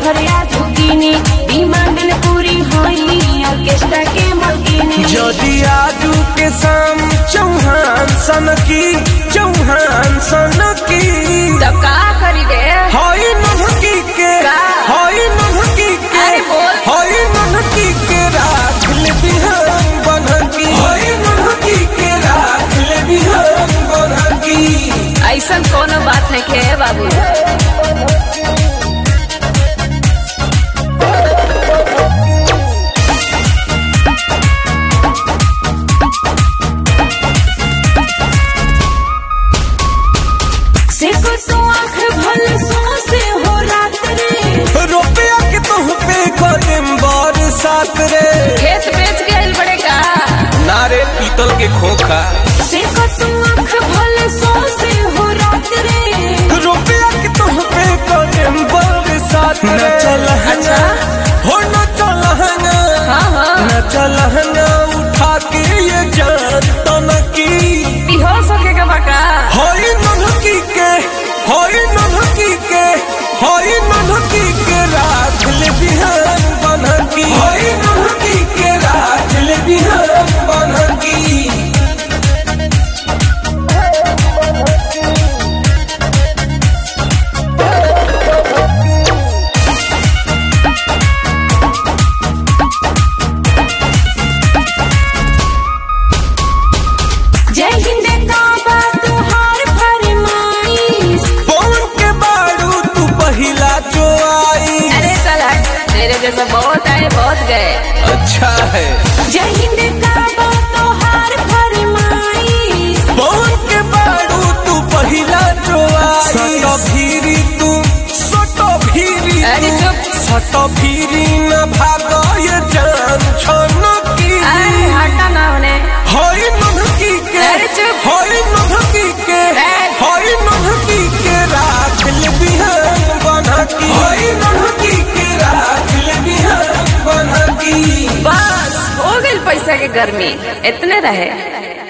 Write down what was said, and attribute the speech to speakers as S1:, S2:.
S1: भरिया zucchini demand न पूरी होई ऑर्केस्ट्रा के मलकीनी।
S2: जदि आजू के शाम चौहान सन की
S1: तो का करी रे
S2: हई नन्हकी के हई नन्हकी के हई नन्हकी के राख ले बिहान बनकी हई नन्हकी के राख ले बिहान बनकी।
S1: ऐसा कोनो बात नहीं के बाबू। से को तो आँख भल सो से हो रात रे
S2: रुपया के तुह पे कदम बरसात रे
S1: खेत बेच गए बड़े का
S2: नारे पीतल के खोखा
S1: से को तो आँख भल सो से हो रात रे
S2: रुपया के तुह पे कदम बरसात रे न चलहना हो न चलहना न चलहना उठा के ये जान तनकी
S1: हो सके का बका
S2: हई नन्हकी के हई नन्हकी के हई नन्हकी के राख ले बिहान बनकी हई नन्हकी के राख ले बिहान बनकी।
S1: जय हिंद का बात तुहार फरमाइश
S2: पवन के बारू तू पहिला जो आई।
S1: अरे साला तेरे जैसा बहुत आए बहुत गए।
S2: अच्छा है
S1: जय हिंद का बात तुहार फरमाइश
S2: पवन के बारू तू पहिला जो आई। सटो भीरी तू सटो भीरी
S1: अरे
S2: तू
S1: चुप।
S2: सटो भीरी न भागो ये जान छनकी
S1: अरे हटा ना उन्हें
S2: हई नन्हकी के
S1: अरे चुप।
S2: हई नन्हकी के हई नन्हकी के राख ले बिहान बनकी हई नन्हकी के राख ले बिहान बनकी।
S1: बस हो गई पैसा के गर्मी इतने रहे।